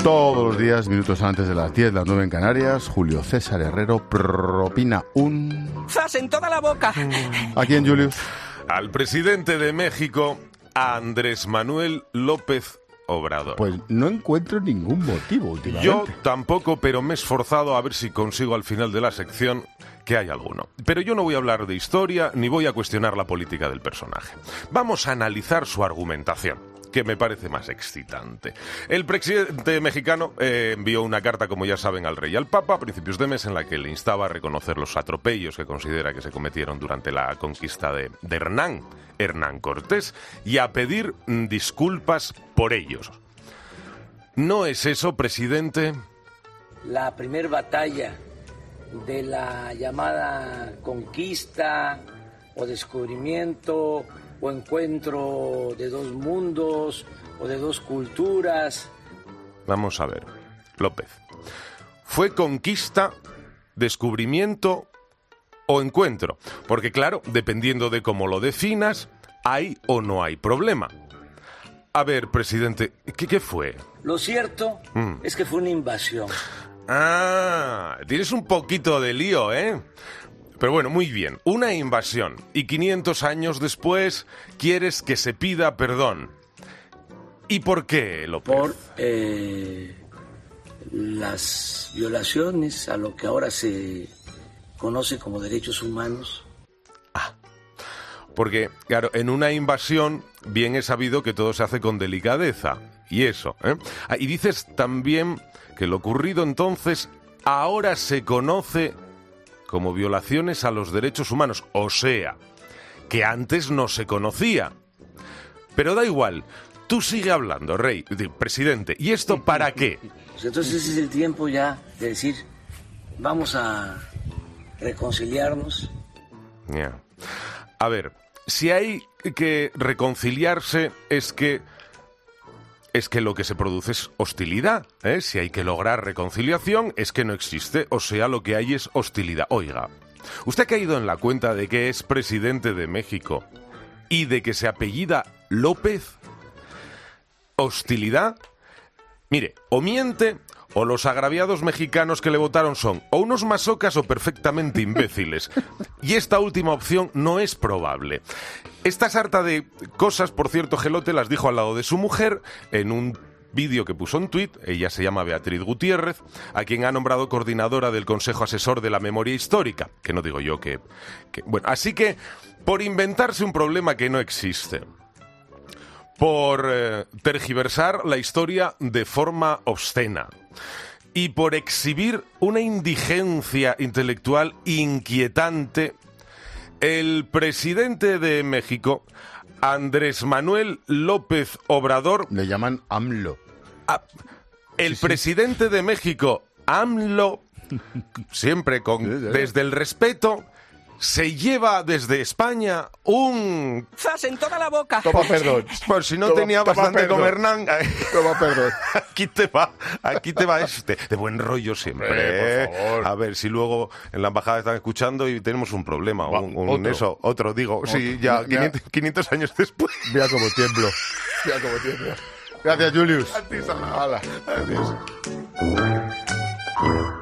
Todos los días, minutos antes de las 10, las 9 en Canarias, Julio César Herrero propina un... ¡zas en toda la boca! ¿A quién, Julius? Al presidente de México, a Andrés Manuel López Obrador. Pues no encuentro ningún motivo últimamente. Yo tampoco, pero me he esforzado a ver si consigo al final de la sección que hay alguno. Pero yo no voy a hablar de historia ni voy a cuestionar la política del personaje. Vamos a analizar su argumentación, que me parece más excitante. El presidente mexicano envió una carta, como ya saben, al rey y al papa a principios de mes en la que le instaba a reconocer los atropellos que considera que se cometieron durante la conquista de Hernán Cortés, y a pedir disculpas por ellos. ¿No es eso, presidente? La primer batalla de la llamada conquista o descubrimiento o encuentro de dos mundos o de dos culturas. Vamos a ver, López. ¿Fue conquista, descubrimiento o encuentro? Porque claro, dependiendo de cómo lo definas, hay o no hay problema. A ver, presidente, ¿qué fue? Lo cierto es que fue una invasión. Ah, tienes un poquito de lío, ¿eh? Pero bueno, muy bien, una invasión. Y 500 años después quieres que se pida perdón. ¿Y por qué, López? Por las violaciones a lo que ahora se conoce como derechos humanos. Porque, claro, en una invasión bien es sabido que todo se hace con delicadeza. Y eso, ¿eh? Y dices también que lo ocurrido entonces ahora se conoce como violaciones a los derechos humanos. O sea, que antes no se conocía. Pero da igual, tú sigue hablando, rey, presidente. ¿Y esto para qué? Pues entonces ese es el tiempo ya de decir, vamos a reconciliarnos. Yeah. A ver, si hay que reconciliarse es que lo que se produce es hostilidad, ¿eh? Si hay que lograr reconciliación es que no existe, o sea, lo que hay es hostilidad. Oiga, ¿usted ha caído en la cuenta de que es presidente de México y de que se apellida López? ¿Hostilidad? Mire, o miente o los agraviados mexicanos que le votaron son o unos masocas o perfectamente imbéciles. Y esta última opción no es probable. Esta sarta de cosas, por cierto, Gelote las dijo al lado de su mujer en un vídeo que puso en tuit. Ella se llama Beatriz Gutiérrez, a quien ha nombrado coordinadora del Consejo Asesor de la Memoria Histórica. Que no digo yo que... Bueno, así que, por inventarse un problema que no existe, por tergiversar la historia de forma obscena y por exhibir una indigencia intelectual inquietante, el presidente de México, Andrés Manuel López Obrador... Le llaman AMLO. El presidente de México, AMLO, siempre desde el respeto, se lleva desde España un... ¡zas en toda la boca! Toma perdón. Por si no tenía bastante con Hernán. Toma perdón. Aquí te va este. De buen rollo siempre. Por favor. A ver, si luego en la embajada están escuchando y tenemos un problema. Otro, digo. Sí, ya, 500 años después. Mira cómo tiemblo. Gracias, Julius. A ti, Sala. Hala. Adiós.